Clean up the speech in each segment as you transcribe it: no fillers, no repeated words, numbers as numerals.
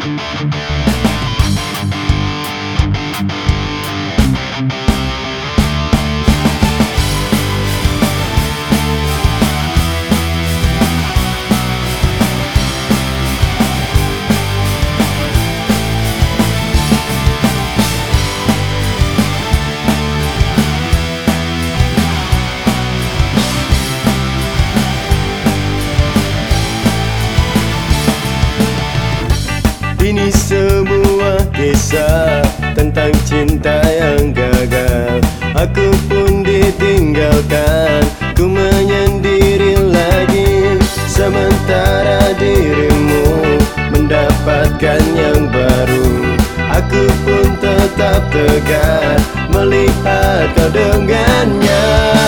Ini semua kisah tentang cinta yang gagal. Aku pun ditinggalkan, ku menyendiri lagi. Sementara dirimu mendapatkan yang baru, aku pun tetap tegar melihat kau dengannya.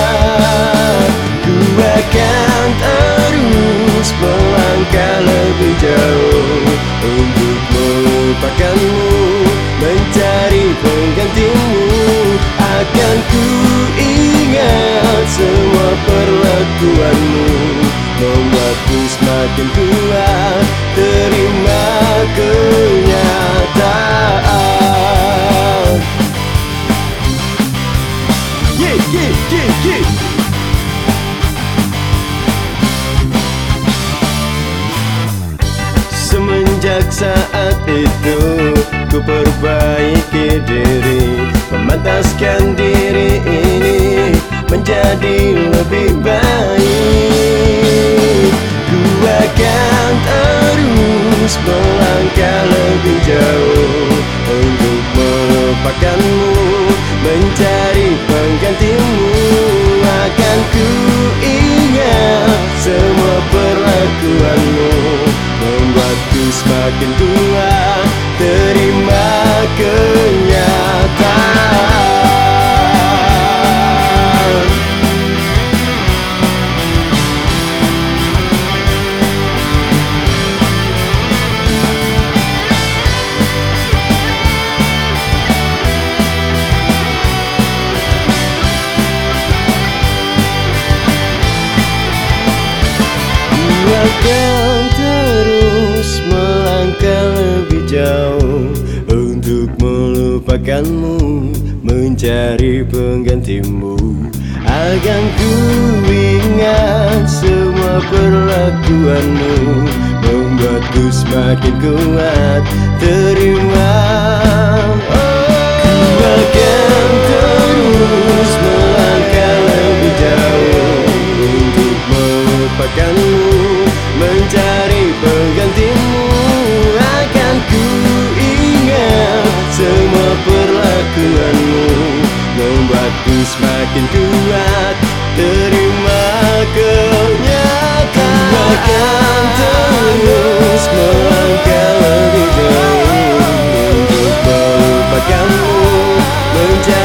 Ku akan terus melangkah lebih jauh untuk melupakanmu, mencari penggantimu. Akan ku ingat semua perlakuanmu, membuatku semakin kuat terima kenyataan. Yeah, yeah, yeah, yeah. Semenjak saat itu ku perbaiki diri, memantaskan diri ini menjadi lebih baik. Ku akan terus melangkah lebih jauh untuk melupakanmu, mencari penggantimu. Akan ku ingat semua perlakuanmu, membuatku semakin kuat terima kenyataan. Akan terus melangkah lebih jauh untuk melupakanmu, mencari penggantimu. Akan ku ingat semua perlakuanmu, membuatku semakin kuat terima. Ku akan terus melangkah lebih jauh untuk melupakanmu, mencari penggantimu. Akan ku ingat semua perlakuanmu, membuatku semakin kuat terima kenyataan. Ku akan terus melangkah lebih jauh untuk melupakanmu, mencari